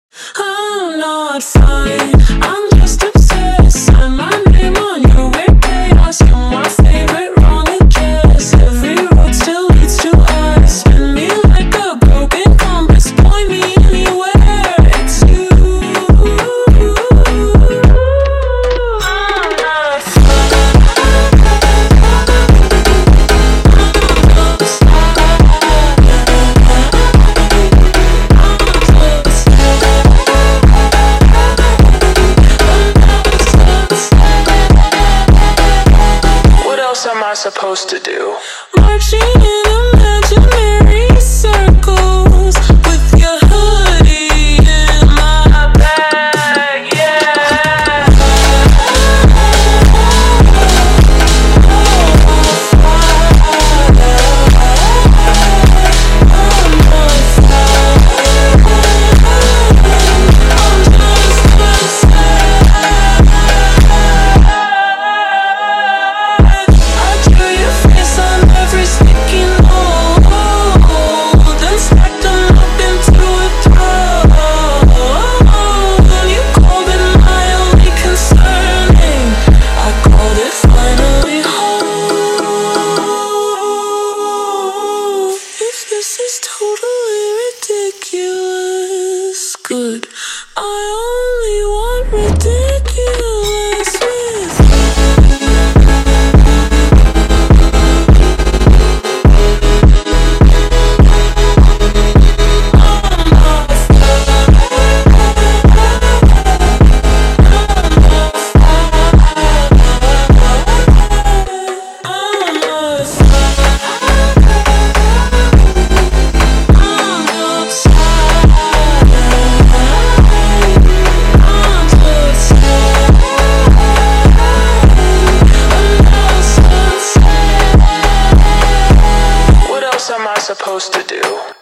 I'm not fine, I'm just obsessed. Sign my name on your weird chaos. You're my favorite wrong address. Every road still leads to us. Spin me like a broken compass. Point me anywhere, it's you. I'm not am I supposed to do? Marching in imaginary circles with your hoodie in my bag, yeah. This is totally ridiculous. Good. I only want ridiculous with supposed to do?